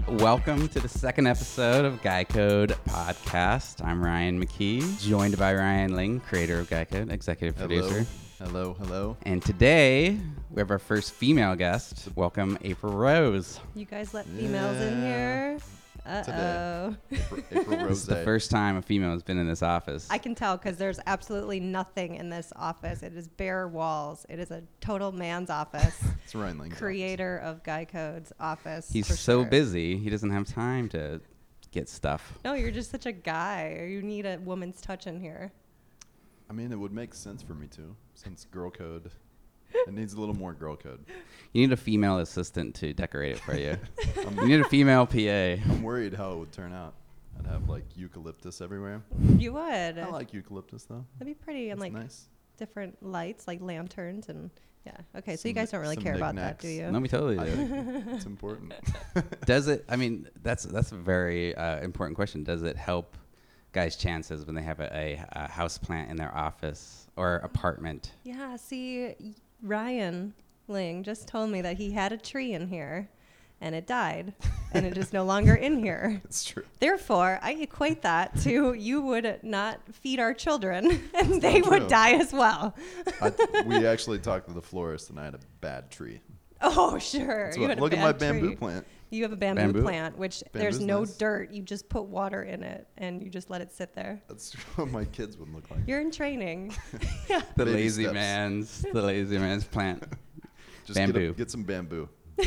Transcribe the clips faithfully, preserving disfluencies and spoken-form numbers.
welcome to the second episode of Guy Code Podcast. I'm Ryan McKee, joined by Ryan Ling, creator of Guy Code, executive Hello. producer. Hello, hello. And today, we have our first female guest. Welcome, April Rose. You guys let females in here? Uh-oh. April, April Rose. This is the first time a female has been in this office. I can tell because there's absolutely nothing in this office. It is bare walls. It is a total man's office. It's Ryan Ling's Creator of Guy Code's office. He's for so sure. busy, he doesn't have time to get stuff. No, you're just such a guy. You need a woman's touch in here. I mean, it would make sense for me too, since girl code. It needs a little more girl code. You need a female assistant to decorate it for you. You need a female P A. I'm worried how it would turn out. I'd have like eucalyptus everywhere. You would. I like eucalyptus though. That'd be pretty. And It's like nice. different lights, like lanterns and yeah. Okay, so Some you guys don't really some care about that, knickknacks. do you? No, we totally I do. think it's important. Does it, I mean, that's that's a very uh, important question. Does it help guys' chances when they have a, a, a house plant in their office or apartment? Yeah, see, Ryan Ling just told me that he had a tree in here and it died and it is no longer in here. It's true. Therefore, I equate that to you would not feed our children and they not would true. die as well. I th- we actually talked to the florist and I had a bad tree. Oh, sure. That's You what- had a look at my bad bamboo tree. plant. You have a bamboo, Bamboo? plant, which there's Bamboo's no nice. dirt. You just put water in it and you just let it sit there. That's what my kids would look like. You're in training. The Baby lazy steps. man's, the lazy man's plant. Just get, Bamboo. a, get some bamboo.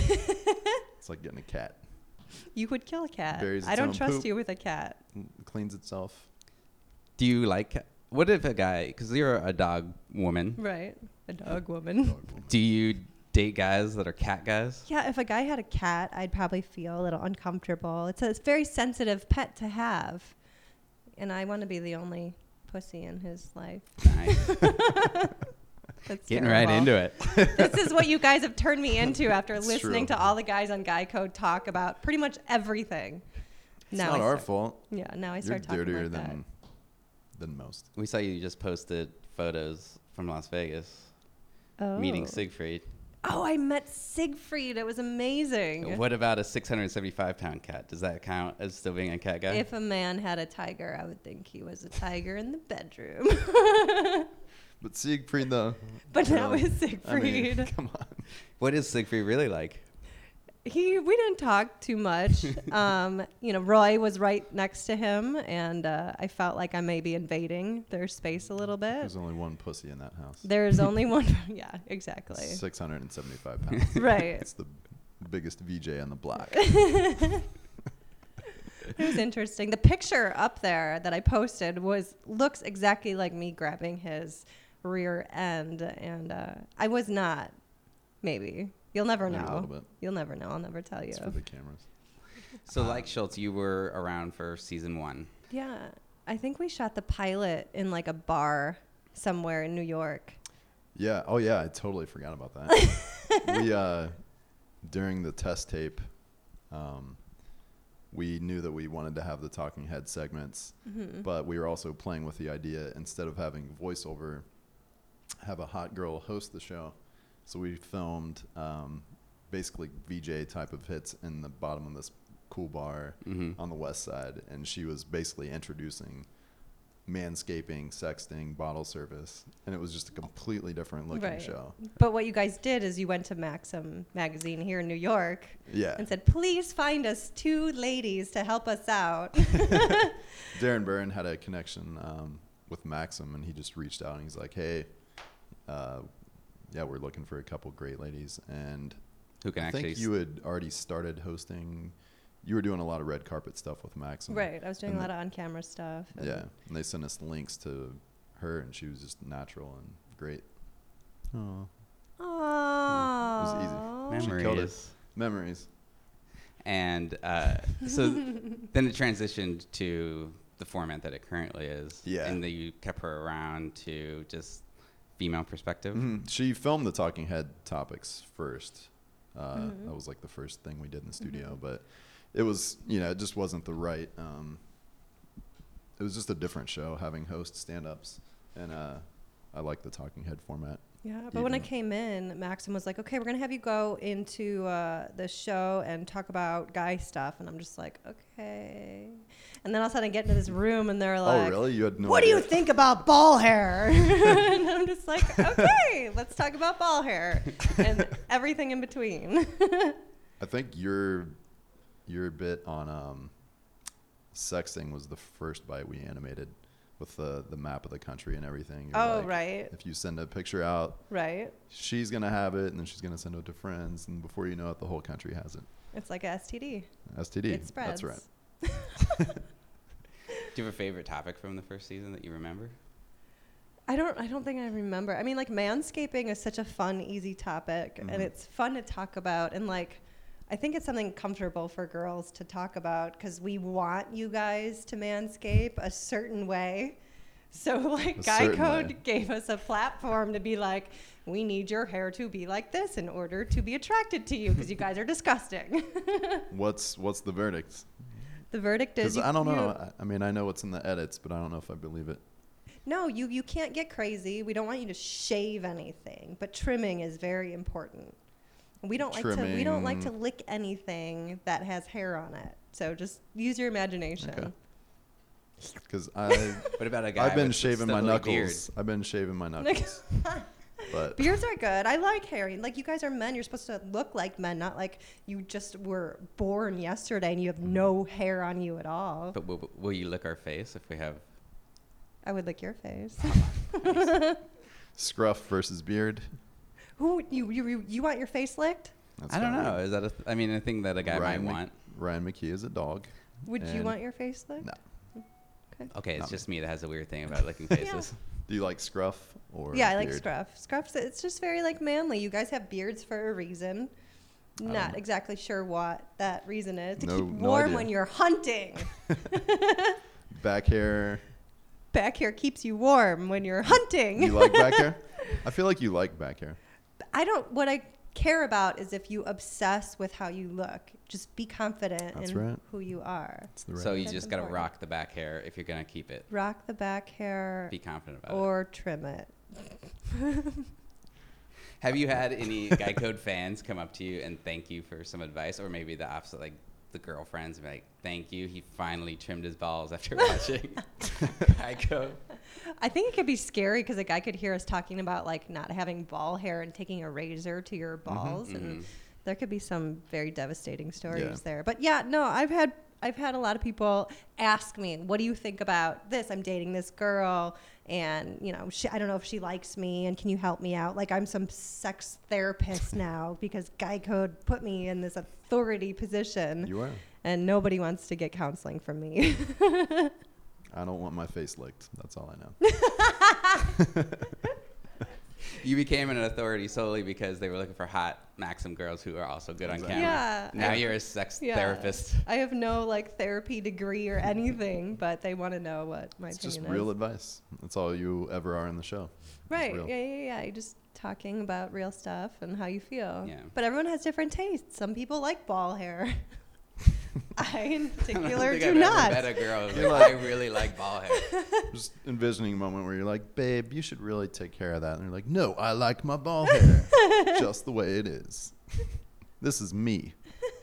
It's like getting a cat. You would kill a cat. Buries I its don't own trust poop. you with a cat. It cleans itself. Do you like, ca- what if a guy, because you're a dog woman, Right. A dog woman. do you date guys that are cat guys? Yeah, if a guy had a cat, I'd probably feel a little uncomfortable. It's a very sensitive pet to have. And I want to be the only pussy in his life. Nice. That's Getting right terrible. into it. This is what you guys have turned me into after It's listening true. to all the guys on Guy Code talk about pretty much everything. It's now not I our start, fault. Yeah, now I You're start talking dirtier like that. than than most. We saw you just posted photos from Las Vegas, Oh. meeting Siegfried. Oh, I met Siegfried. It was amazing. What about a six hundred seventy-five pound cat? Does that count as still being a cat guy? If a man had a tiger, I would think he was a tiger in the bedroom. But Siegfried, though. But you that know, was I mean, Siegfried. come on. What is Siegfried really like? He, we didn't talk too much. um, you know, Roy was right next to him, and uh, I felt like I may be invading their space a little bit. There's only one pussy in that house. There's only one. Yeah, exactly. six hundred seventy-five pounds. Right. It's the biggest V J on the block. It was interesting. The picture up there that I posted was looks exactly like me grabbing his rear end, and uh, I was not. Maybe you'll never Maybe a know. little bit. You'll never know. I'll never tell you. It's for the cameras. So, like Schultz, you were around for season one. Yeah, I think we shot the pilot in like a bar somewhere in New York. Yeah. Oh, yeah. I totally forgot about that. we, uh, during the test tape, um, we knew that we wanted to have the talking head segments, Mm-hmm. but we were also playing with the idea, instead of having voiceover, have a hot girl host the show. So we filmed um, basically V J type of hits in the bottom of this cool bar Mhm. on the west side, and she was basically introducing manscaping, sexting, bottle service, and it was just a completely different looking Right. show. But what you guys did is you went to Maxim magazine here in New York Yeah. and said, please find us two ladies to help us out. Darren Byrne had a connection um, with Maxim, and he just reached out and he's like, hey, uh, yeah, we're looking for a couple great ladies. And Who can I actually think you had already started hosting. You were doing a lot of red carpet stuff with Maxim. Right. I was doing And a lot the- of on-camera stuff. and- Yeah. And they sent us links to her, and she was just natural and great. Oh. Aww. easy. She killed it. memories. Memories. And uh, so then it transitioned to the format that it currently is. Yeah. And then you kept her around to just female perspective. Mhm. She filmed the talking head topics first. Uh, Mhm. That was like the first thing we did in the studio, but it was, you know, it just wasn't the right. Um, it was just a different show having host stand-ups, and uh, I like the talking head format. Yeah, but when I Even- came in, Maxim was like, "Okay, we're gonna have you go into uh, the show and talk about guy stuff," and I'm just like, "Okay." And then all of a sudden, I get into this room, and they're like, oh, really? You had no "What idea? do you think about ball hair?" And I'm just like, "Okay, let's talk about ball hair and everything in between." I think your your bit on um, sexting was the first bite we animated with the the map of the country and everything. You're Oh, like, right. If you send a picture out, Right? she's gonna have it, and then she's gonna send it to friends, and before you know it, the whole country has it. It's like a S T D. S T D. It spreads. That's right. Do you have a favorite topic from the first season that you remember? I don't I don't think I remember. I mean, like, manscaping is such a fun, easy topic, Mhm. and it's fun to talk about, and like I think it's something comfortable for girls to talk about because we want you guys to manscape a certain way. So like A Guy certain Code way. gave us a platform to be like, we need your hair to be like this in order to be attracted to you because you guys are disgusting. What's what's the verdict? The verdict is Because you- I don't you- know. I, I mean, I know what's in the edits, but I don't know if I believe it. No, you, you can't get crazy. We don't want you to shave anything, but trimming is very important. We don't like to we don't like to Trimming. lick anything that has hair on it. So just use your imagination. Okay. Because I What about a guy? I've been with shaving my still a beard? knuckles. I've been shaving my knuckles. But Beards are good. I like hairy. Like, you guys are men. You're supposed to look like men, not like you just were born yesterday and you have no hair on you at all. But will, will you lick our face if we have? I would lick your face. scruff versus beard. Who you, you you you want your face licked? That's I don't gotta know. Is that a? Th- I mean, I think that a guy Ryan might Mc- want. Ryan McKee is a dog. Would you And- want your face licked? No. Okay, it's Not me. just me that has a weird thing about licking Yeah. faces. Do you like scruff or Yeah, I like beard? scruff. Scruff's it's just very like manly. You guys have beards for a reason. I don't Not know. exactly sure what that reason is. To No- keep no warm idea. when you're hunting. Back hair. Back hair keeps you warm when you're hunting. You like back hair? I feel like you like back hair. I don't. What I care about is if you obsess with how you look. Just be confident That's in right. who you are. It's the right. So you That's just gotta important. rock the back hair if you're gonna keep it. Rock the back hair Be confident about it. or trim it. Have you had any Guy Code fans come up to you and thank you for some advice, or maybe the opposite, like the girlfriends be like, "Thank you, he finally trimmed his balls after watching Guy Code." I think it could be scary because a guy could hear us talking about like not having ball hair and taking a razor to your balls, and Mhm. there could be some very devastating stories Yeah. there. But yeah, no, I've had I've had a lot of people ask me, "What do you think about this? I'm dating this girl, and you know, she, I don't know if she likes me, and can you help me out? Like I'm some sex therapist now because Guy Code put me in this authority position, You are. and nobody wants to get counseling from me." I don't want my face licked. That's all I know. You became an authority solely because they were looking for hot Maxim girls who are also good Exactly. on camera. Yeah, Now I- you're a sex Yeah. therapist. I have no like therapy degree or anything, but they want to know what my It's just opinion real is. advice. That's all you ever are in the show. It's Right? real. Yeah, yeah, yeah. You're just talking about real stuff and how you feel. Yeah. But everyone has different tastes. Some people like ball hair. I, in I don't particular, think do I've not. ever met a girl who's You're like, I like- really like ball hair. Just envisioning a moment where you're like, babe, you should really take care of that. And they're like, no, I like my ball hair just the way it is. This is me.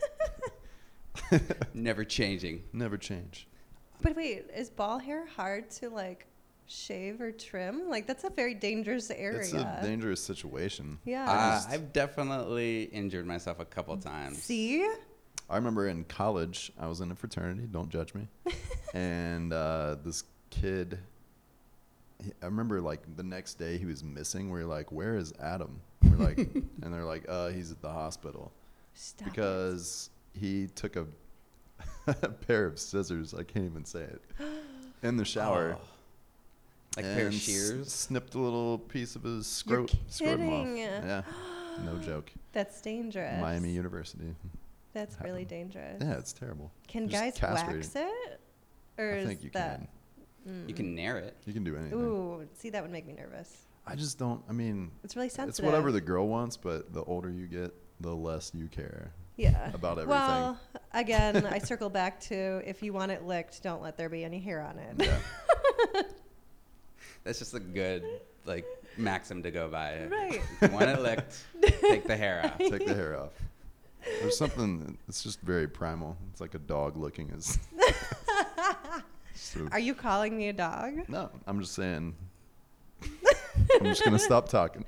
Never changing. Never change. But wait, is ball hair hard to like shave or trim? Like that's a very dangerous area. It's a dangerous situation. yeah. Uh, just- I've definitely injured myself a couple times. See? I remember in college, I was in a fraternity. Don't judge me. And uh, this kid, he- I remember like the next day he was missing. We're like, where is Adam? We're like, and they're like, uh, he's at the hospital Stop it. because he took a, a pair of scissors. I can't even say it. In the shower. Oh. Like a pair of and s- shears. Snipped a little piece of his You're scrot- scrotum off. kidding. Yeah, no joke. That's dangerous. Miami University. That's really happened. dangerous. Yeah, it's terrible. Can Just guys castrated. wax it? Or I is think you that? can. You can nair it. You can do anything. Ooh, see, that would make me nervous. I just don't. I mean, It's really sensitive. it's whatever the girl wants, but the older you get, the less you care yeah. about everything. Well, again, I circle back to if you want it licked, don't let there be any hair on it. Yeah. That's just a good like maxim to go by. Right. If you want it licked, take the hair off. Take the hair off. There's something. It's just very primal. It's like a dog looking as. So, Are you calling me a dog? no, I'm just saying. I'm just gonna stop talking.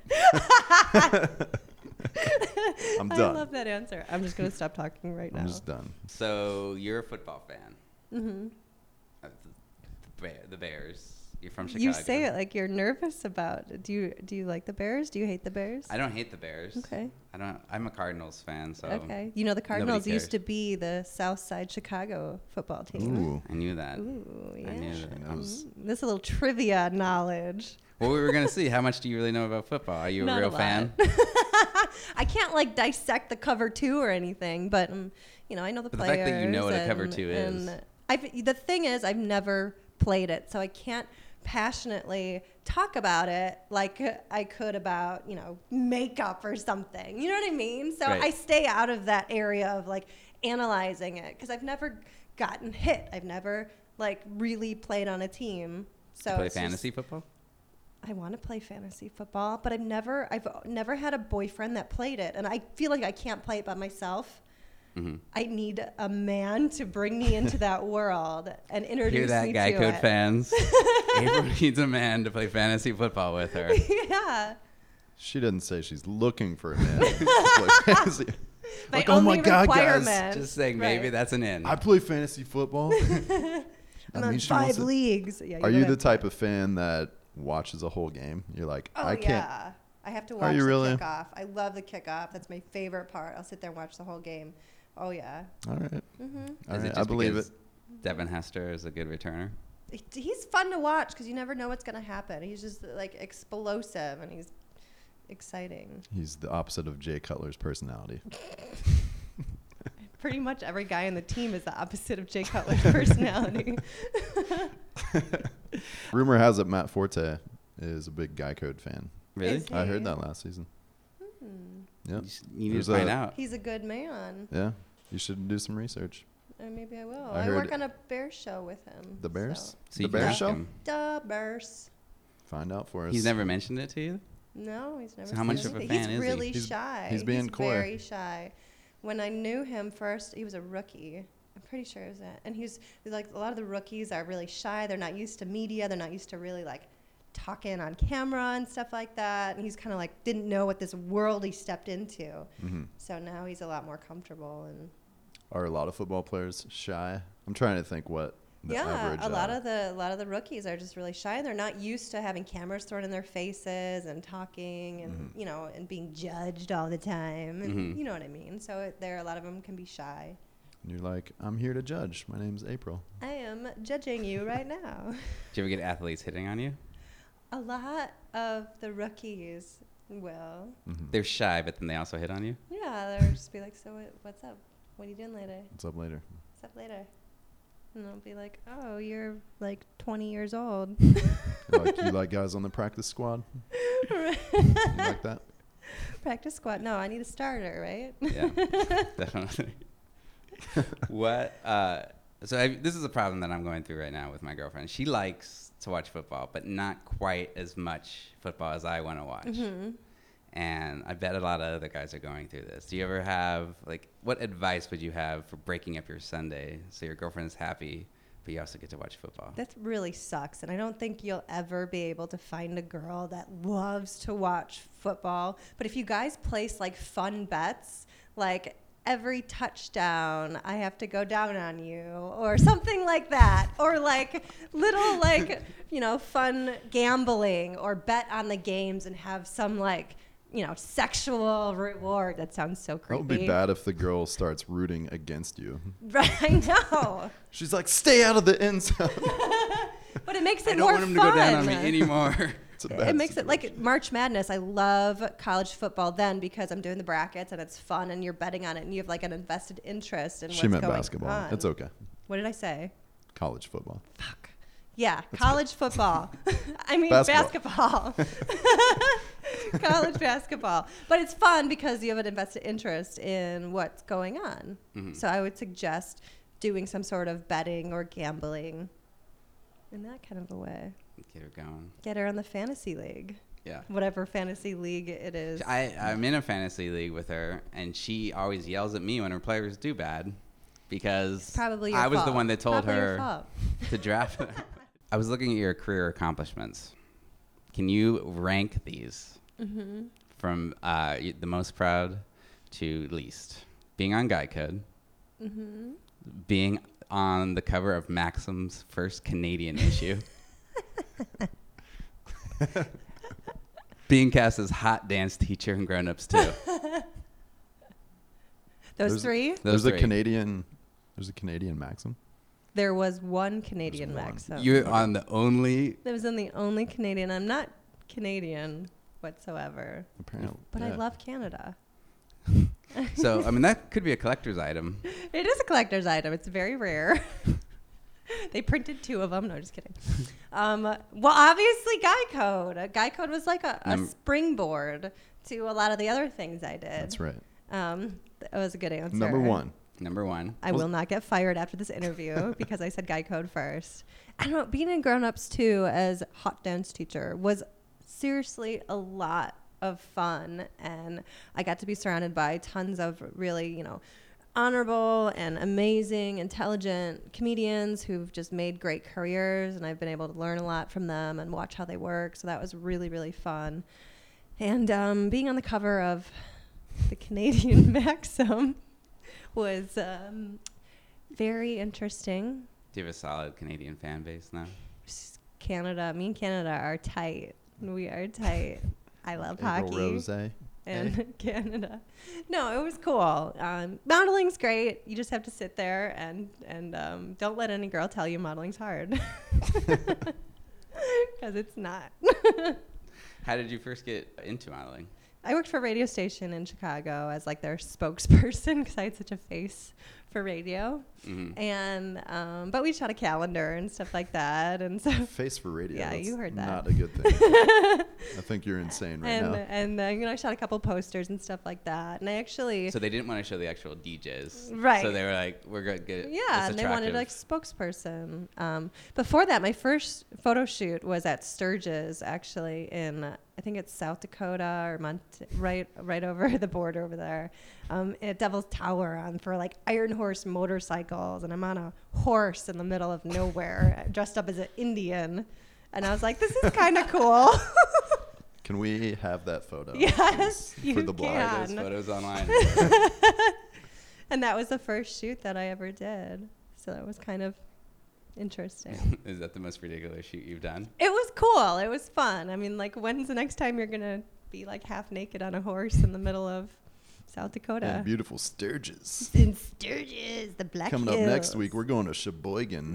I'm done. I love that answer. I'm just gonna stop talking right I'm now. just done. So you're a football fan. Mm-hmm. Uh, The, Bear, the Bears. You're from Chicago. You say it like you're nervous about it. Do you do you like the Bears? Do you hate the Bears? I don't hate the Bears. Okay. I don't. I'm a Cardinals fan, so Okay. You know the Cardinals cares. used to be the South Side Chicago football team. Ooh. I knew that. Ooh, yeah. I knew that. That was- Mm, This is a little trivia knowledge. Well, we were gonna see how much do you really know about football? Are you a Not real lot. fan? I can't like dissect the cover two or anything, but um, you know I know the But the players. fact that you know what a cover and- two is. and I've, the thing is, I've never played it, so I can't passionately talk about it like I could about you know makeup or something. You know what I mean? So Right. I stay out of that area of like analyzing it because I've never gotten hit. I've never like really played on a team. So You play it's just- fantasy football? I want to play fantasy football, but I've never I've never had a boyfriend that played it, and I feel like I can't play it by myself. Mm-hmm. I need a man to bring me into that world and introduce Hear that, me Guy to Code it. fans? April needs a man to play fantasy football with her. Yeah. She didn't say she's looking for a man. to play fantasy. My Like, oh my only God, guys. requirement. Just saying, maybe Right. that's an in. I play fantasy football. I'm That on means she wants five to- leagues. Yeah, Are know you that the type part. of fan that watches a whole game? You're like, Oh I can't. yeah. I have to Are watch you the really? kickoff. I love the kickoff. That's my favorite part. I'll sit there and watch the whole game. Oh yeah. All right. hmm All Is it right. just I believe it. because Devin Hester is a good returner? He's fun to watch because you never know what's gonna happen. He's just like explosive and he's exciting. He's the opposite of Jay Cutler's personality. Pretty much every guy on the team is the opposite of Jay Cutler's personality. Rumor has it Matt Forte is a big Guy Code fan. Really? Is I he? heard that last season. Hmm. Yeah. You, s- you need There's to find a- out. He's a good man. Yeah. You should do some research. Uh, maybe I will. I I, heard- work on a bear show with him. The Bears? so- So you the can Bears ask show? him. The Bears. Find out for us. He's never mentioned it to you? No, he's never. So how seen much of a anything. fan is He's he? really He's- shy. he's being coy. very shy. When I knew him first, he was a rookie. I'm pretty sure it was that. And he's like a lot of the rookies are really shy. They're not used to media. They're not used to really like talking on camera and stuff like that. And he's kind of like didn't know what this world he stepped into. hmm So now he's a lot more comfortable and Are a lot of football players shy? I'm trying to think what the yeah, average. a lot uh, of the a lot of the rookies are just really shy. They're not used to having cameras thrown in their faces and talking and Mhm. you know and being judged all the time. And Mhm. you know what I mean. So it, there, a lot of them can be shy. You're like, I'm here to judge. My name's April. I am judging you right now. Do you ever get athletes hitting on you? A lot of the rookies will. hmm They're shy, but then they also hit on you? Yeah, they'll just be like, "So what, what's up? What are you doing later? What's up later? What's up later?" And they'll be like, "Oh, you're like twenty years old." You like, you like guys on the practice squad? You like that? Practice squad. No, I need a starter, right? Yeah, definitely. What? Uh, so I, this is a problem that I'm going through right now with my girlfriend. She likes to watch football, but not quite as much football as I want to watch. Mm-hmm. And I bet a lot of other guys are going through this. Do you ever have, like, what advice would you have for breaking up your Sunday so your girlfriend is happy, but you also get to watch football? That really sucks. And I don't think you'll ever be able to find a girl that loves to watch football. But if you guys place like fun bets, like every touchdown, I have to go down on you or something like that. Or like little like, you know, fun gambling or bet on the games and have some like, you know, sexual reward. That sounds so That creepy. would be bad if the girl starts rooting against you. Right, I know. She's like, stay out of the end zone. But it makes it I don't more want him fun. to go down on me anymore. It's a It bad makes it like situation. March Madness. I love college football then because I'm doing the brackets and it's fun and you're betting on it and you have like an invested interest in She what's meant going basketball. on. It's okay. What did I say? College football. Fuck. Yeah, college football. I mean Basketball. basketball. College basketball. But it's fun because you have an invested interest in what's going on. Mhm. So I would suggest doing some sort of betting or gambling in that kind of a way. Get her going. Get her on the fantasy league. Yeah. whatever fantasy league it is. I, I'm in a fantasy league with her, and she always yells at me when her players do bad because It's probably your I was fault. the one that told Probably your her fault. to draft them. I was looking at your career accomplishments. Can you rank these Mm-hmm. from uh, y- the most proud to least? Being on Guy Code, Mm-hmm. being on the cover of Maxim's first Canadian issue, being cast as hot dance teacher in Grown Ups too. Those There's- three? Those there's a three. Canadian. There's a Canadian Maxim. There was one Canadian one. Maxim. You're on the only. That was in the only Canadian. I'm not Canadian whatsoever, Apparently, but I yeah. love Canada. So I mean that could be a collector's item. It is a collector's item. It's very rare. They printed two of them. No, just kidding. Um, well, obviously, Guy Code. Uh, Guy Code was like a, a Num- springboard to a lot of the other things I did. That's right. Um, that was a good answer. Number one. Number one. I will not get fired after this interview because I said Guy Code first. I don't know. Being in Grown Ups too as hot dance teacher was seriously a lot of fun, and I got to be surrounded by tons of really, you know, honorable and amazing, intelligent comedians who've just made great careers, and I've been able to learn a lot from them and watch how they work. So that was really, really fun. And um, being on the cover of the Canadian Maxim was um, very interesting. Do you have a solid Canadian fan base now? Canada, me and Canada are tight. We are tight. I love April hockey Rose. and Canada. No, it was cool. Um, modeling's great. You just have to sit there and and um, don't let any girl tell you modeling's hard, because it's not. How did you first get into modeling? I worked for a radio station in Chicago as like their spokesperson because I had such a face for radio. Mm-hmm. And um, but we shot a calendar and stuff like that, and so Face for radio. Yeah, That's you heard that. Not a good thing. I think you're insane right and now. and uh, you know I shot a couple posters and stuff like that, and I actually So they didn't want to show the actual D Js. Right. So they were like, we're good. good yeah, it's and they wanted attractive. like spokesperson. Um, before that, my first photo shoot was at Sturgis, actually in uh, I think it's South Dakota or Mont- right right over the border over there, um, at Devil's Tower on for like Iron Horse motorcycles, and I'm on a horse in the middle of nowhere, dressed up as an Indian, and I was like, this is kind of cool. Can we have that photo? Yes, please, you for the blog. can. There's photos online. And that was the first shoot that I ever did, so that was kind of interesting. Is that the most ridiculous shoot you've done? It was cool. It was fun. I mean, like, when's the next time you're gonna be like half naked on a horse in the middle of South Dakota? And beautiful Sturgis. In Sturgis, the Black Coming up next Hills. week, we're going to Sheboygan.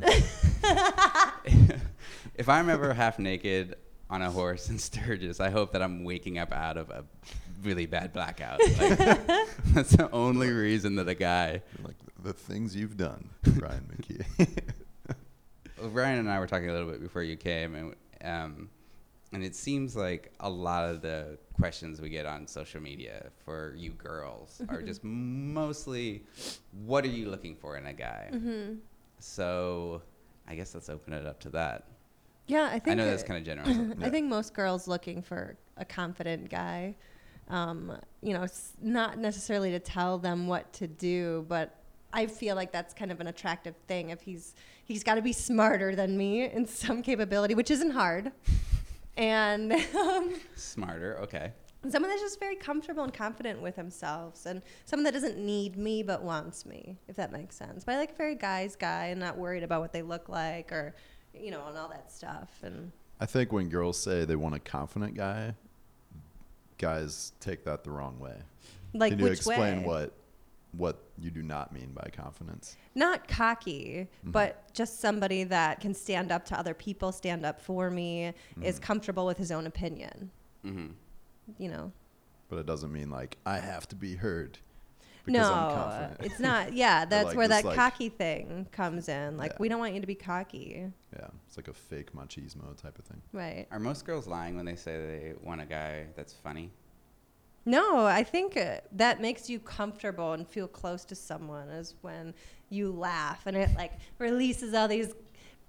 If I'm ever half naked on a horse in Sturgis, I hope that I'm waking up out of a really bad blackout. Like, that's the only reason that a guy. Like the things you've done, Ryan McKee. Well, Ryan and I were talking a little bit before you came, and um, and it seems like a lot of the questions we get on social media for you girls are just mostly, what are you looking for in a guy? Mm-hmm. So I guess let's open it up to that. Yeah, I think I know it- that's kind of general. I think most girls looking for a confident guy, um, you know, s- not necessarily to tell them what to do, but I feel like that's kind of an attractive thing. If he's he's got to be smarter than me in some capability, which isn't hard, and um, Smarter, okay. someone that's just very comfortable and confident with themselves, and someone that doesn't need me but wants me, if that makes sense. But I like a very guy's guy and not worried about what they look like or, you know, and all that stuff. And I think when girls say they want a confident guy, guys take that the wrong way. like, Can you which explain way? what what you do not mean by confidence? Not cocky, Mhm. but just somebody that can stand up to other people, stand up for me, is Mhm. comfortable with his own opinion. Mm-hmm. You know, But it doesn't mean like I have to be heard because no, I'm confident. it's not. Yeah, that's like where this, that like- cocky thing comes in. Like, Yeah. we don't want you to be cocky, Yeah, it's like a fake machismo type of thing. right? Are most girls lying when they say they want a guy that's funny? No, I think uh, that makes you comfortable and feel close to someone is when you laugh and it like releases all these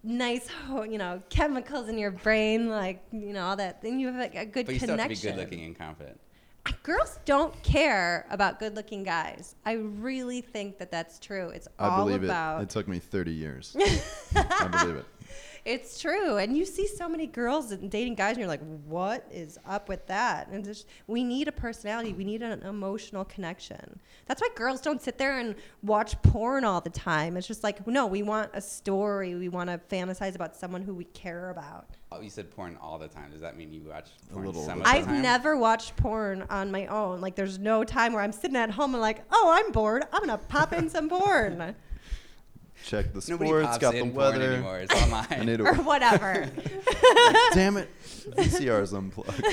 nice, ho- you know, chemicals in your brain, like, you know, all that. Then you have like, a good But you connection. still have to be good looking and confident. Girls don't care about good-looking guys. I really think that that's true. It's I all believe about. it. It took me thirty years. I believe it. It's true, and you see so many girls dating guys, and you're like, "What is up with that?" And just, we need a personality. We need an emotional connection. That's why girls don't sit there and watch porn all the time. It's just like, no, we want a story. We want to fantasize about someone who we care about. Oh, you said porn all the time. Does that mean you watch A porn little some of of the the I've time? never watched porn on my own. Like, there's no time where I'm sitting at home and like, oh, I'm bored. I'm gonna pop in some porn. Check the Nobody sports, pops got in the porn weather. anymore. It's online. I need Or to, whatever. damn it, V C R's unplugged.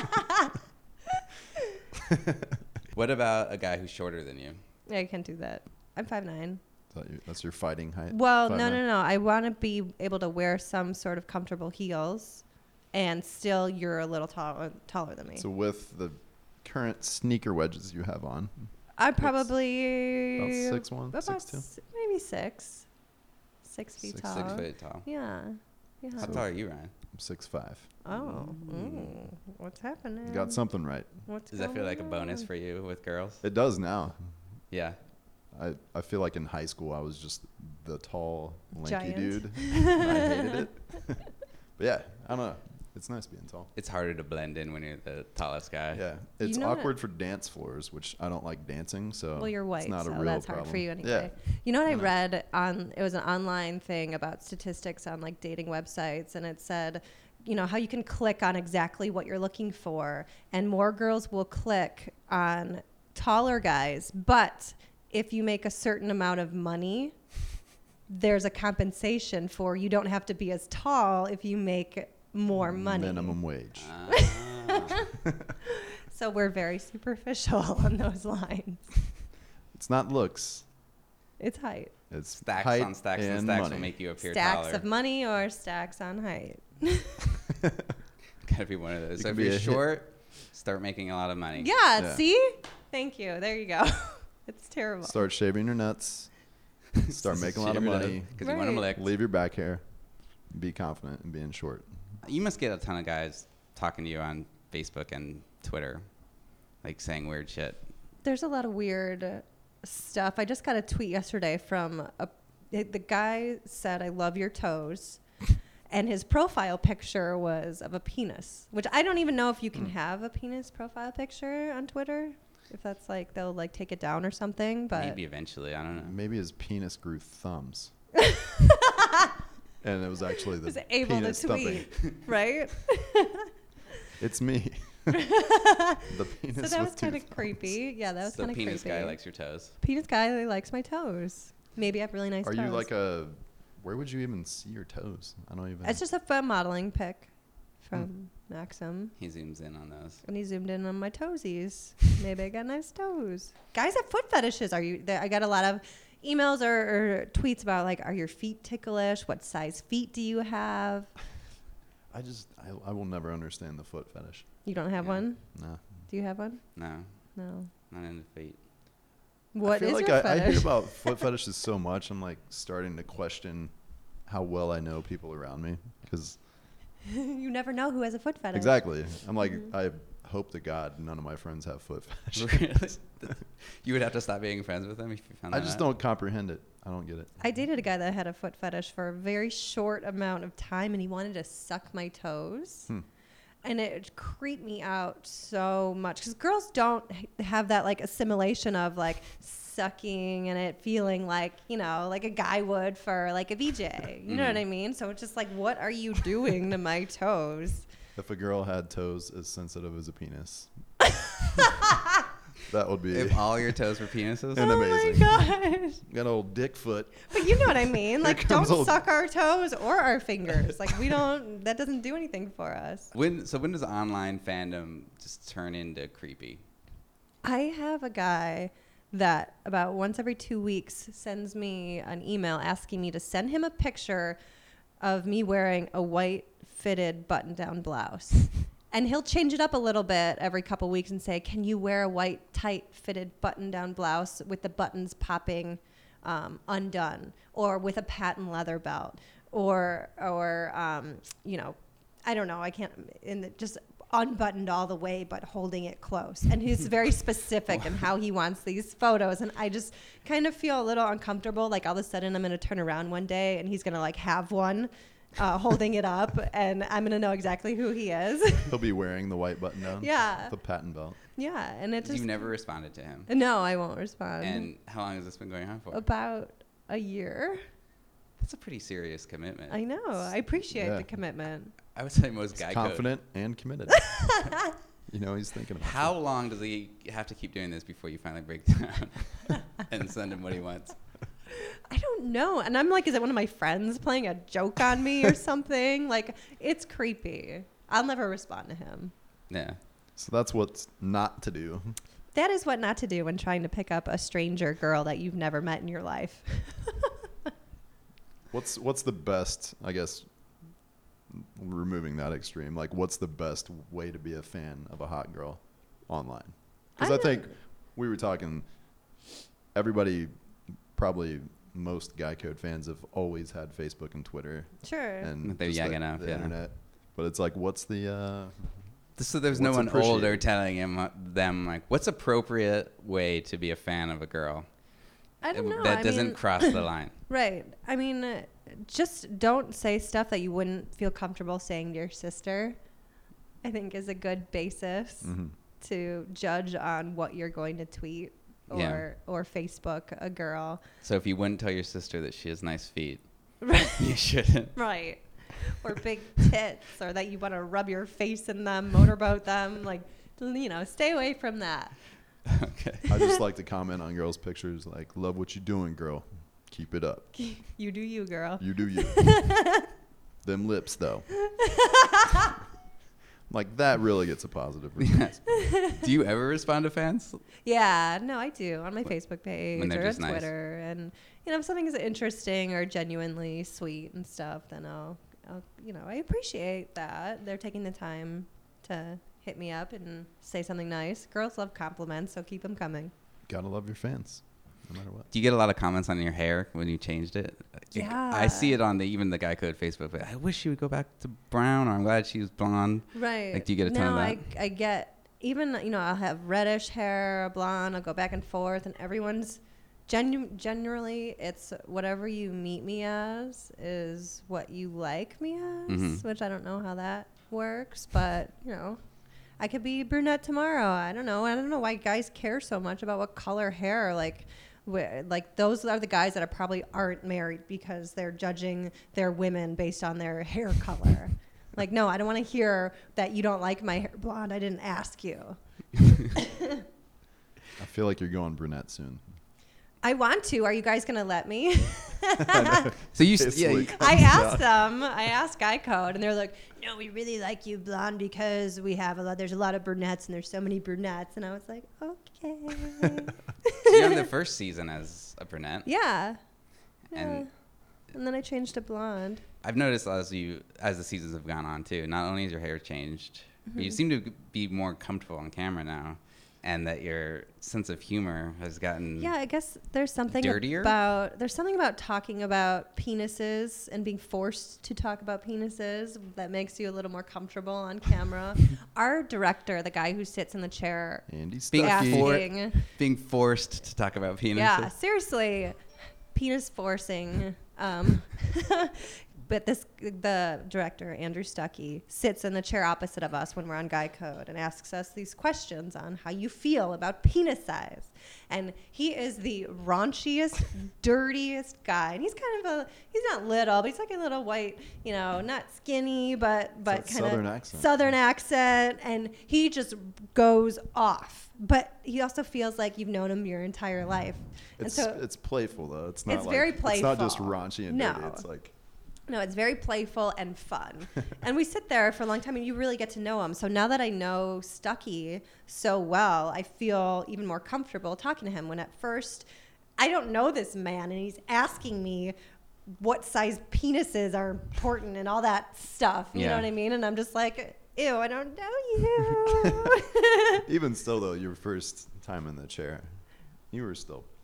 What about a guy who's shorter than you? Yeah, I can't do that. I'm five nine. That you- That's your fighting height. Well, Five no, nine? no, no. I want to be able to wear some sort of comfortable heels, and still you're a little taller taller than me. So with the current sneaker wedges you have on, I'm probably about six one, about six two. s- maybe six, six feet Six- tall. Six foot tall. Yeah, yeah. How tall are you, Ryan? I'm six five. Oh, mm, what's happening? Got something right. What's Does that feel going like a bonus on? for you with girls? It does now. Yeah. I, I feel like in high school I was just the tall, lanky Giant. dude. I hated it. But yeah, I don't know. It's nice being tall. It's harder to blend in when you're the tallest guy. Yeah, it's know that- awkward for dance floors, which I don't like dancing. So Well, you're white, it's not so a real that's problem. hard for you anyway. Yeah, You know what I I know. read on? It was an online thing about statistics on like dating websites, and it said, you know, how you can click on exactly what you're looking for, and more girls will click on taller guys, but if you make a certain amount of money, there's a compensation for you don't have to be as tall if you make more money. minimum wage. Ah. So we're very superficial on those lines. It's not looks. It's height. It's Stacks height on stacks and and stacks money. will make you appear Stacks taller. of money or stacks on height. Gotta be one of those. You So can if be you're a hit. short, start making a lot of money. Yeah, Yeah. see? Thank you. There you go. It's terrible. Start shaving your nuts. Start making a lot of money. because you want them Right. licked. Leave your back hair. Be confident in being short. You must get a ton of guys talking to you on Facebook and Twitter, like saying weird shit. There's a lot of weird stuff. I just got a tweet yesterday from a, the guy said, I love your toes. And his profile picture was of a penis, which I don't even know if you can Mm. have a penis profile picture on Twitter. If that's like, they'll like take it down or something. But Maybe eventually. I don't know. Maybe his penis grew thumbs. And it was actually the was able to penis thumping. tweet, right? It's me. The penis So that with was two kind of thumbs. creepy. Yeah, that was So kind of creepy. penis guy likes your toes. Penis guy really likes my toes. Maybe I have really nice Are toes. you like a? Where would you even see your toes? I don't even. It's just a fun modeling pic from Hmm. Maxim. He zooms in on those. And he zoomed in on my toesies. Maybe I got nice toes. Guys have foot fetishes. Are you? there- I got a lot of emails or, or tweets about like, are your feet ticklish? What size feet do you have? I just. I, I will never understand the foot fetish. You don't have Yeah. one? No. Do you have one? No, No. not in the feet. What I feel is like your I, I fetish? hear about foot fetishes so much. I'm like starting to question how well I know people around me because You never know who has a foot fetish. exactly. I'm like Mhm. I hope to God none of my friends have foot fetishes. Really? You would have to stop being friends with him if you found I that just out? don't comprehend it. I don't get it. I dated a guy that had a foot fetish for a very short amount of time, and he wanted to suck my toes. Hmm. And it creeped me out so much because girls don't h- have that like assimilation of like sucking and it feeling like, you know, like a guy would for like a V J. You know what Mhm. I mean? So it's just like, what are you doing to my toes? If a girl had toes as sensitive as a penis, that would be If all your toes were penises? And oh amazing. my gosh. got old dick foot. But you know what I mean? Like, don't comes old- suck our toes or our fingers. Like, we don't, that doesn't do anything for us. When so when does online fandom just turn into creepy? I have a guy that about once every two weeks sends me an email asking me to send him a picture of me wearing a white fitted button down blouse. And he'll change it up a little bit every couple weeks and say, can you wear a white tight fitted button down blouse with the buttons popping um, undone or with a patent leather belt? or or um, you know, I don't know. I can't in the, just unbuttoned all the way, but holding it close. And he's very specific in how he wants these photos. And I just kind of feel a little uncomfortable. Like all of a sudden, I'm going to turn around one day and he's going to like have one. Uh, holding it up, and I'm gonna know exactly who he is. He'll be wearing the white button down. Yeah. The patent belt. Yeah, and it just. You've never responded to him. No, I won't respond. And how long has this been going on for? About a year. That's a pretty serious commitment. I know. I appreciate Yeah. the commitment. I would say most He's guy confident and committed. You know, he's thinking about How it. long does he have to keep doing this before you finally break down and send him what he wants? I don't know. And I'm like, is it one of my friends playing a joke on me or something? Like, it's creepy. I'll never respond to him. Yeah. So that's what's not to do. That is what not to do when trying to pick up a stranger girl that you've never met in your life. What's what's the best, I guess, removing that extreme, like what's the best way to be a fan of a hot girl online? Because I, I think we were talking, everybody, probably most Guy Code fans have always had Facebook and Twitter Sure. and They're just young the, enough, the yeah. internet. But it's like, what's the... Uh, So there's no What's one appreciated? older telling him uh, them like what's appropriate way to be a fan of a girl I don't uh, know. that I doesn't mean, cross the line. right. I mean, uh, just don't say stuff that you wouldn't feel comfortable saying to your sister, I think is a good basis mhm. to judge on what you're going to tweet or, Yeah. or Facebook a girl. So if you wouldn't tell your sister that she has nice feet, Right. you shouldn't. Right. Or big tits, or that you want to rub your face in them, motorboat them. Like, you know, stay away from that. Okay. I just like to comment on girls' pictures, like, love what you're doing, girl. Keep it up. You do you, girl. You do you. Them lips, though. Like, that really gets a positive response. Do you ever respond to fans? Yeah, no, I do on my Facebook page When they're or on just nice. Twitter, and you know, if something is interesting or genuinely sweet and stuff, then I'll, I'll, you know, I appreciate that they're taking the time to hit me up and say something nice. Girls love compliments, so keep them coming. Gotta love your fans, no matter what. Do you get a lot of comments on your hair when you changed it? Like, Yeah. I see it on the even the Guy Code Facebook. But I wish she would go back to brown, or I'm glad she was blonde. Right. Like, do you get a ton no, of that? I, I get even you know I'll have reddish hair, blonde. I'll go back and forth, and everyone's genu- generally it's whatever you meet me as is what you like me as, Mhm. which I don't know how that works, but you know, I could be brunette tomorrow. I don't know. I don't know why guys care so much about what color hair like. Wh- like those are the guys that are probably aren't married because they're judging their women based on their hair color. Like, no, I don't want to hear that you don't like my hair blonde. I didn't ask you. I feel like you're going brunette soon. I want to. Are you guys going to let me? So you, s- It's yeah, like- you- I Comes asked out. them. I asked Guy Code, and they're like, no, we really like you blonde because we have a lot, there's a lot of brunettes, and there's so many brunettes. And I was like, okay. you're on the first season as a brunette. Yeah. And- Yeah. And then I changed to blonde. I've noticed as you as the seasons have gone on too. Not only has your hair changed, but you Mhm. seem to be more comfortable on camera now, and that your sense of humor has gotten. Yeah, I guess there's something Dirtier? about there's something about talking about penises and being forced to talk about penises that makes you a little more comfortable on camera. Our director, the guy who sits in the chair, Andy Being Stuckey. for- asking, being forced to talk about penises. yeah, seriously, penis forcing. Um, but this the director Andrew Stuckey sits in the chair opposite of us when we're on Guy Code and asks us these questions on how you feel about penis size, and he is the raunchiest, dirtiest guy, and he's kind of a he's not little, but he's like a little white, you know, not skinny, but but that kind of Southern accent. southern accent, and he just goes off. But he also feels like you've known him your entire life. It's and so it's playful though. It's not It's like, very It's not just playful. raunchy and No. dirty. It's like No, it's very playful and fun. And we sit there for a long time and you really get to know him. So now that I know Stuckey so well, I feel even more comfortable talking to him when at first I don't know this man and he's asking me what size penises are important and all that stuff. You Yeah. know what I mean? And I'm just like, ew, I don't know you. even still though, your first time in the chair, you were still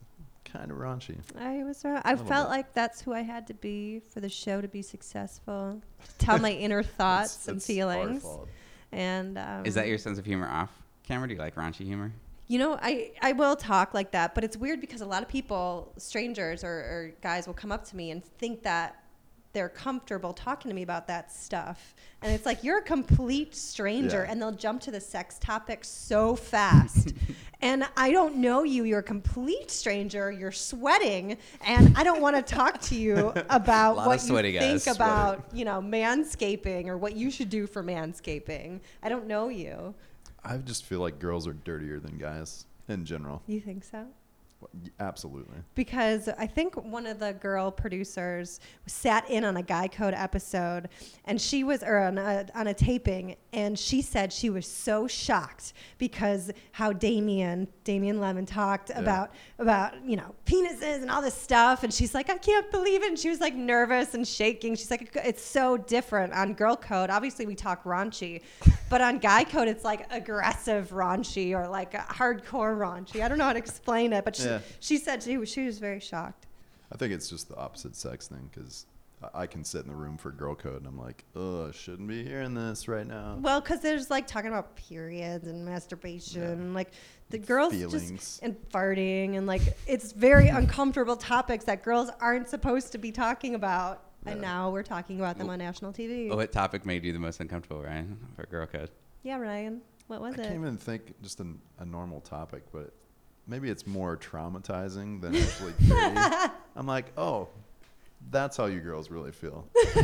kind of raunchy. I was. Uh, I little felt bit. like that's who I had to be for the show to be successful. To tell my inner thoughts It's- and it's our feelings. fault. And um, Is that your sense of humor off camera? Do you like raunchy humor? You know, I, I will talk like that, but it's weird because a lot of people, strangers or, or guys, will come up to me and think that they're comfortable talking to me about that stuff. And it's like, you're a complete stranger, Yeah. and they'll jump to the sex topic so fast. And I don't know you. You're a complete stranger. You're sweating, and I don't want to talk to you about Lot of what sweaty you guys. think about, you know, manscaping or what you should do for manscaping. I don't know you. I just feel like girls are dirtier than guys in general. You think so? Well, y- Absolutely. Because I think one of the girl producers sat in on a Guy Code episode, and she was, or on a, on a taping, and she said she was so shocked because how Damien, Damien Lemon talked Yeah. about, about, you know, penises and all this stuff. And she's like, I can't believe it. And she was like nervous and shaking. She's like, it's so different on Girl Code. Obviously we talk raunchy, but on Guy Code, it's like aggressive raunchy or like a hardcore raunchy. I don't know how to explain it, but she, Yeah. she said she was, she was very shocked. I think it's just the opposite sex thing because I can sit in the room for girl code and I'm like, ugh, shouldn't be hearing this right now. Well, because there's like talking about periods and masturbation, Yeah. and like the girls Feelings. just and farting, and like it's very uncomfortable topics that girls aren't supposed to be talking about. And Yeah. now we're talking about them Well- on national T V. What topic made you the most uncomfortable, Ryan, for Girl Code? Yeah, Ryan. What was I it? can't even think just an, a normal topic, but maybe it's more traumatizing than actually dirty. I'm like, oh, that's how you girls really feel.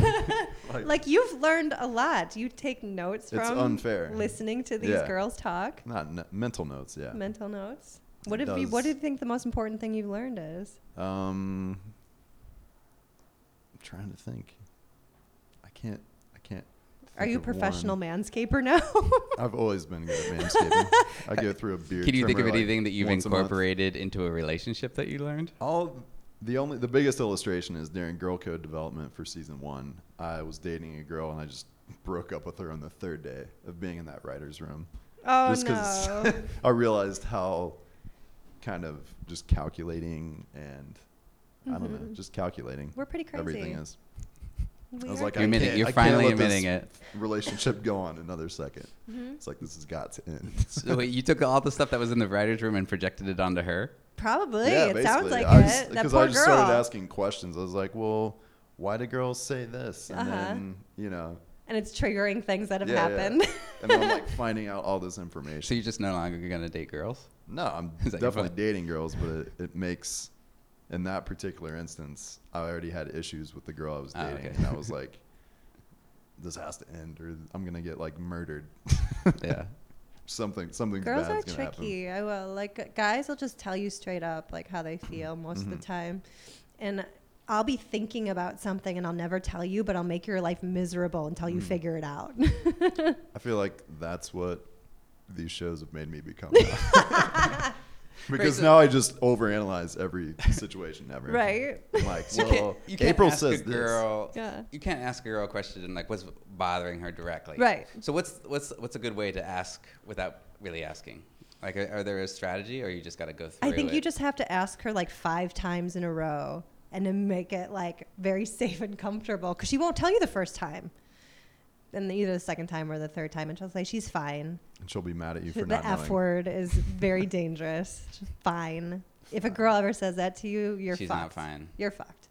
like, Like you've learned a lot. You take notes It's from unfair. listening to these Yeah. girls talk. not n- mental notes, yeah. Mental notes. What It did you, what does. do you think the most important thing you've learned is? Um, I'm trying to think. I can't. I can't. Are think you a of professional one. manscaper now? I've always been good at manscaping. I go through a beard. Can you think of trimmer, like, anything that you've once a month. incorporated into a relationship that you learned? All the only the biggest illustration is during Girl Code development for season one. I was dating a girl and I just broke up with her on the third day of being in that writer's room. Oh just no. I realized how kind of just calculating and I don't know, Mhm. just calculating We're pretty crazy. everything is. We I was are like, You're I admitting- can't, you're I can't finally let this admitting it. relationship go on another second. Mhm. It's like this has got to end. So wait, you took all the stuff that was in the writer's room and projected it onto her? Probably. Yeah, it sounds basically. like I was- it. That Because poor I just girl. started asking questions. I was like, well, why do girls say this? And Uh-huh. then, you know, And it's triggering things that have Yeah, yeah. happened. and then I'm like finding out all this So information. you're just no longer going to date girls? No, I'm Is that your definitely point? dating girls, but it, it makes, in that particular instance, I already had issues with the girl I was Oh, dating. okay. And I was like, this has to end or I'm going to get like murdered. Yeah. Something, something Girls are bad's going to happen. tricky. I will. Like, guys will just tell you straight up, like, how they feel most of Mhm. the time. And I'll be thinking about something and I'll never tell you, but I'll make your life miserable until you Mm. figure it out. I feel like that's what these shows have made me become now. Because so- now I just overanalyze every situation ever. Right? I'm like, So you well, can't, you can't April ask says a girl. Yeah. You can't ask a girl a question and like what's bothering her directly. Right. So what's what's what's a good way to ask without really asking? Like, are, are there a strategy, or you just got to go through? I think it? you just have to ask her like five times in a row and then make it like very safe and comfortable because she won't tell you the first time. And either the second time or the third time, and she'll say she's fine. and she'll be mad at you for The not F knowing. word is very dangerous. Just fine. If a girl ever says that to you, you're She's fucked. not fine. You're fucked.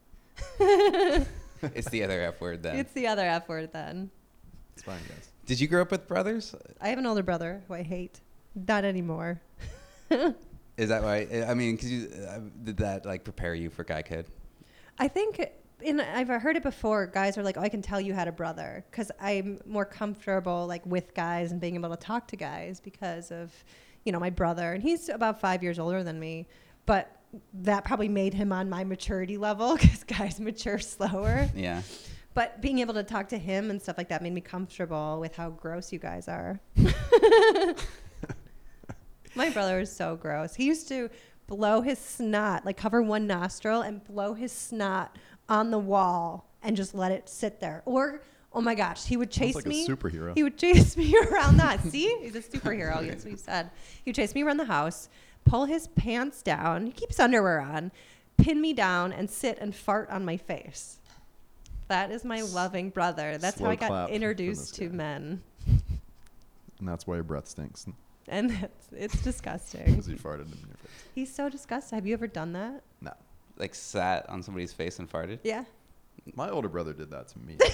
It's the other F word then. It's the other F word then. It's fine, guys. Did you grow up with brothers? I have an older brother who I hate. Not anymore. Is that why? I mean, cause you, uh, did that like prepare you for Guy Code? I think, in, I've heard it before, guys are like, oh, I can tell you had a brother. Because I'm more comfortable like with guys and being able to talk to guys because of, you know, my brother. And he's about five years older than me. But that probably made him on my maturity level because guys mature slower. Yeah. But being able to talk to him and stuff like that made me comfortable with how gross you guys are. My brother is so gross. He used to blow his snot, like cover one nostril and blow his snot on the wall and just let it sit there. Or, oh my gosh, he would chase Sounds like me. a superhero. He would chase me around that. See? He's a superhero. That's what he said. He would chase me around the house, pull his pants down. He keeps underwear on. pin me down and sit and fart on my face. That is my loving brother. That's Slow how I clap got for introduced this to guy. men. And that's why your breath stinks. And that's, it's disgusting. Because he farted in your face. He's so disgusting. Have you ever done that? No. Like sat on somebody's face and farted. Yeah. My older brother did that to me.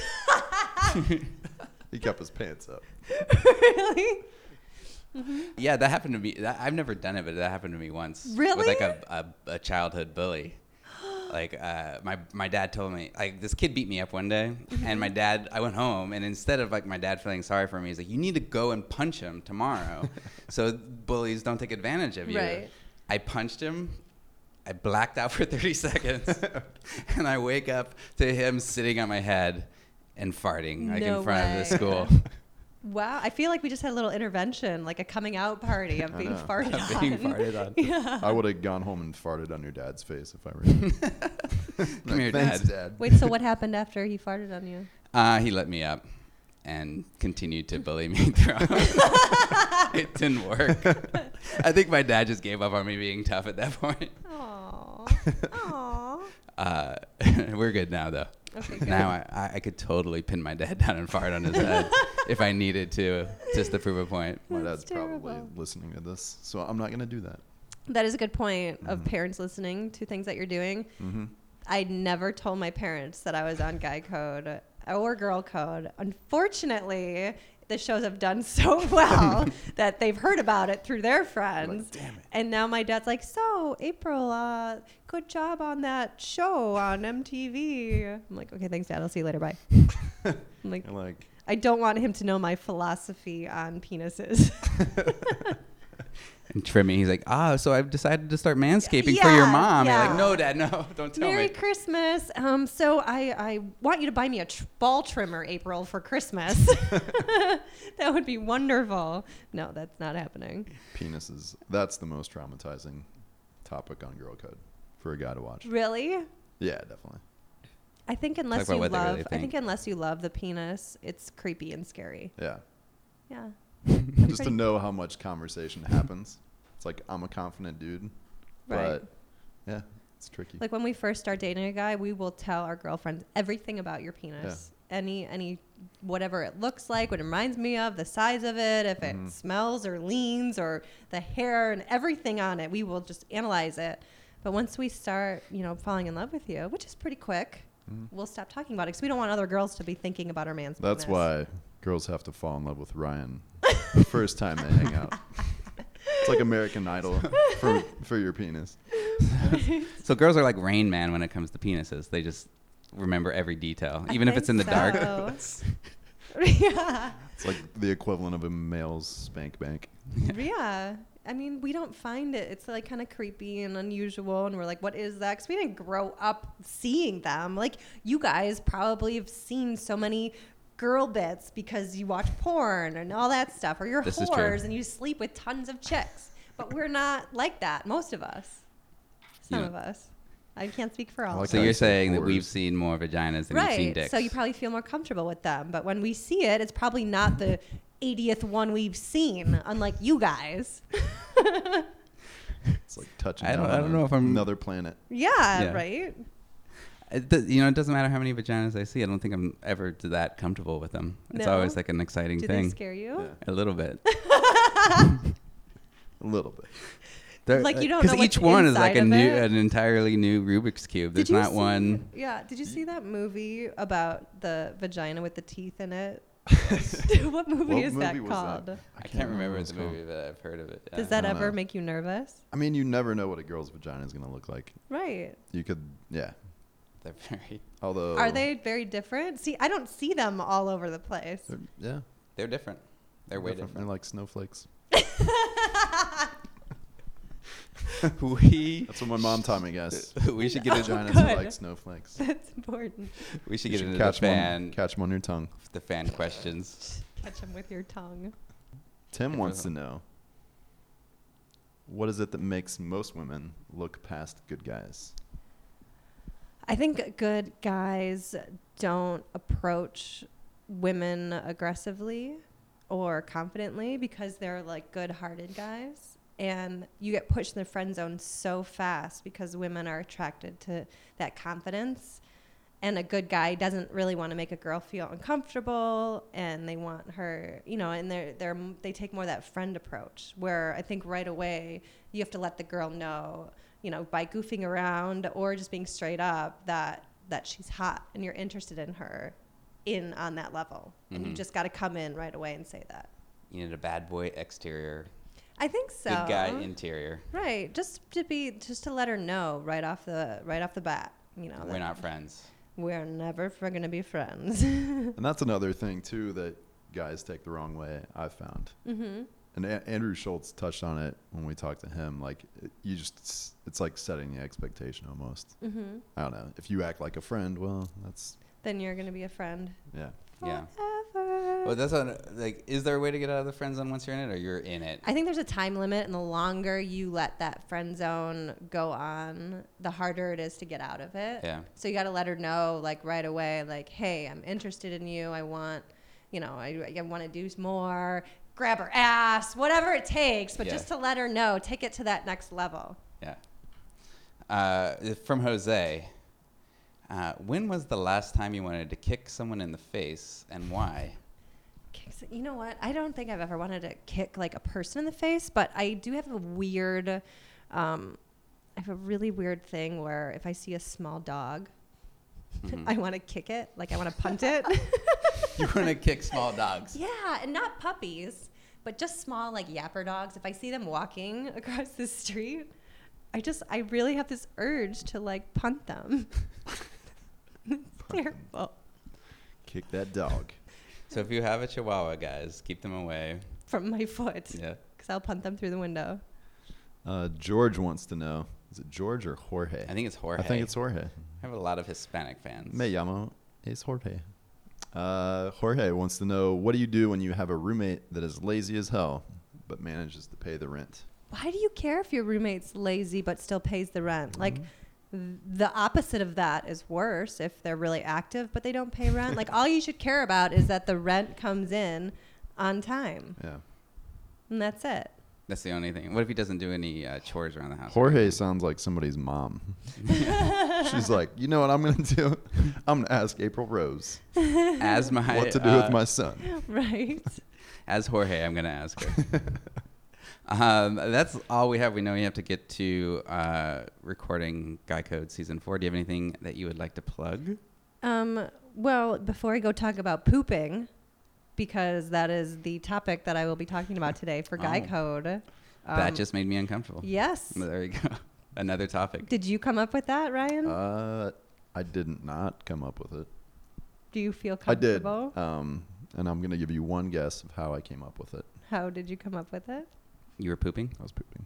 He kept his pants up. Really? Mm-hmm. Yeah, that happened to me. That, I've never done it, but that happened to me once. Really? With like a, a, a childhood bully. Like uh, my my dad told me, like this kid beat me up one day, and my dad, I went home, and instead of like my dad feeling sorry for me, he's like, you need to go and punch him tomorrow, so bullies don't take advantage of you. Right. I punched him. I blacked out for thirty seconds, and I wake up to him sitting on my head and farting like No in front of the way. school. Wow. I feel like we just had a little intervention, like a coming out party of I being know. farted Of on. being farted on. Yeah. I would have gone home and farted on your dad's face if I were you. Come here, Thanks, Dad. Dad. Wait, so what happened after he farted on you? Uh, he let me up and continued to bully me throughout. It didn't work. I think my dad just gave up on me being tough at that point. Aww. Aww. Uh, we're good now, though. Okay, good. Now I, I, I could totally pin my dad down and fart on his head if I needed to, just to prove a point. My That's dad's probably terrible. listening to this, so I'm not going to do that. That is a good point of Mhm. parents listening to things that you're doing. Mm-hmm. I never told my parents that I was on guy code or girl code. Unfortunately, the shows have done so well that they've heard about it through their friends. Like, damn it. And now my dad's like, so April, uh, good job on that show on M T V. I'm like, okay, thanks, Dad. I'll see you later. Bye. I'm like, You're like, I don't want him to know my philosophy on penises. And trimming, he's like, ah, so I've decided to start manscaping for your Yeah, mom. You're yeah. like, no, Dad, no, don't tell Merry me. Christmas. Um, so I, I want you to buy me a tr- ball trimmer, April, for Christmas. That would be wonderful. No, that's not happening. penises. That's the most traumatizing topic on Girl Code for a guy to watch. Really? Yeah, definitely. I think unless about you what they love, really I think think. unless you love the penis, it's creepy and scary. Yeah. Yeah. Just to Pretty- know how much conversation happens. It's like, I'm a confident dude, Right. but yeah, it's tricky. Like when we first start dating a guy, we will tell our girlfriends everything about your penis. Any, any, whatever it looks like, what it reminds me of, the size of it, if Mhm. it smells or leans or the hair and everything on it, we will just analyze it. But once we start, you know, falling in love with you, which is pretty quick, Mhm. we'll stop talking about it because we don't want other girls to be thinking about our man's That's penis. why girls have to fall in love with Ryan the first time they hang out. It's like American Idol for for your penis. So girls are like Rain Man when it comes to penises. They just remember every detail, I even if it's in the think dark. so. Yeah. It's like the equivalent of a male's spank bank. Yeah. I mean, we don't find it. It's like kind of creepy and unusual. And we're like, what is that? Because we didn't grow up seeing them. Like, you guys probably have seen so many girl bits because you watch porn and all that stuff. Or you're This is true. whores and you sleep with tons of chicks. But we're not like that, most of us. Some Yeah. of us. I can't speak for all I of like us. So how you're you say saying that whores. we've seen more vaginas than you've seen Right. dicks. So you probably feel more comfortable with them. But when we see it, it's probably not the eightieth one we've seen, unlike you guys. It's like touching I don't- down I on don't know if I'm- another planet. Yeah, Yeah. right? It does, you know, it doesn't matter how many vaginas I see. I don't think I'm ever that comfortable with them. It's No? always like an exciting Do thing. they scare you? Yeah, A little bit. a little bit. They're- Like, you don't Because know each what's one is like a inside of new, it? an entirely new Rubik's cube. There's Did you not see- one. Yeah. Did you see that movie about the vagina with the teeth in it? What movie What is that movie was called? that? I can't remember what the it's called. movie, but I've heard of it. Does yeah. that I don't ever know. make you nervous? I mean, you never know what a girl's vagina is going to look like. Right. You could, yeah. They're very. Although. Are they very different? See, I don't see them all over the place. they're- Yeah. They're different. They're way different. They're like snowflakes. we That's what my mom taught me, guys. we should get Oh, into Vaginas good. are like snowflakes. That's important. we should You get should into catch the one, fan catch one on your tongue. the fan questions. Catch them with your tongue. Tim If wants it- to know, what is it that makes most women look past good guys? I think good guys don't approach women aggressively or confidently because they're like good-hearted guys. and you get pushed in the friend zone so fast because women are attracted to that confidence. And a good guy doesn't really want to make a girl feel uncomfortable, and they want her, you know, and they're, they're, they take more that friend approach, where I think right away you have to let the girl know, you know, by goofing around or just being straight up, that, that she's hot and you're interested in her in on that level. Mm-hmm. And you just got to come in right away and say that. You need a bad boy exterior. I think so. Good guy interior. Right. Just to be, just to let her know right off the, right off the bat, you know. We're not friends. We're never going to be friends. And that's another thing, too, that guys take the wrong way, I've found. Mm-hmm. And a- Andrew Schultz touched on it when we talked to him. Like, it, you just, it's like setting the expectation almost. Mm-hmm. I don't know. If you act like a friend, well, that's... Then you're going to be a friend. Yeah. Forever. Yeah. Well, that's what, like, is there a way to get out of the friend zone once you're in it, or you're in it? I think there's a time limit, and the longer you let that friend zone go on, the harder it is to get out of it. Yeah. So you got to let her know, like, right away, like, hey, I'm interested in you. I want, you know, I, I want to do more. Grab her ass, whatever it takes, but Yeah. just to let her know, take it to that next level. Yeah. Uh, from Jose, uh, when was the last time you wanted to kick someone in the face, and why? Kicks, you know what? I don't think I've ever wanted to kick like a person in the face, but I do have a weird, um, I have a really weird thing where if I see a small dog, mm-hmm. I want to kick it. Like I want to punt it. You want to kick small dogs? Yeah, and not puppies, but just small like yapper dogs. If I see them walking across the street, I just, I really have this urge to like punt them. It's terrible. Kick that dog. So if you have a Chihuahua, guys, keep them away. From my foot. Yeah. Because I'll punt them through the window. Uh, George wants to know, is it George or Jorge? I think it's Jorge. I think it's Jorge. I have a lot of Hispanic fans. Me llamo es Jorge. Uh, Jorge wants to know, what do you do when you have a roommate that is lazy as hell but manages to pay the rent? Why do you care if your roommate's lazy but still pays the rent? Like, th- the opposite of that is worse if they're really active but they don't pay rent. Like, all you should care about is that the rent comes in on time. Yeah. And that's it. That's the only thing. What if he doesn't do any uh, chores around the house? Jorge sounds like somebody's mom. She's like, you know what I'm going to do? I'm going to ask April Rose As my what to do uh, with my son. Right. As Jorge, I'm going to ask her. um, that's all we have. We know we have to get to uh, recording Guy Code Season four. Do you have anything that you would like to plug? Um, well, before I go talk about pooping, because that is the topic that I will be talking about today for Guy Oh. Code. Um, That just made me uncomfortable. Yes. Well, there you go. Another topic. Did you come up with that, Ryan? Uh, I did not come up with it. Do you feel I did. comfortable? Um, and I'm going to give you one guess of how I came up with it. How did you come up with it? You were pooping? I was pooping.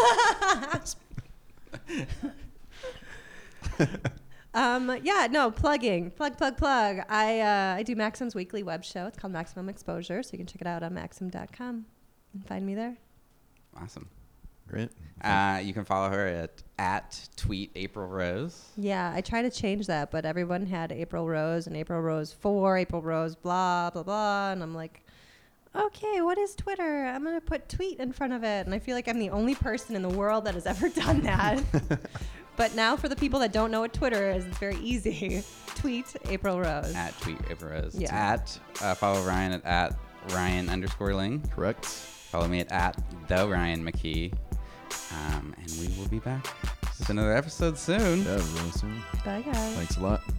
Um, yeah, no, plugging. Plug, plug, plug. I uh, I do Maxim's weekly web show. It's called Maximum Exposure, so you can check it out on maxim dot com and find me there. Awesome. Great. Uh, you can follow her at, at tweet April Rose. Yeah, I try to change that, but everyone had April Rose and April Rose four, April Rose blah, blah, blah. And I'm like, okay, what is Twitter? I'm going to put tweet in front of it. And I feel like I'm the only person in the world that has ever done that. But now for the people that don't know what Twitter is, it's very easy. Tweet April Rose. At tweet April Rose. Yeah. At, uh, follow Ryan at, at Ryan underscore Ling. Correct. Follow me at, at the Ryan McKee. Um, and we will be back with another episode soon. Yeah, really soon. Bye, guys. Thanks a lot.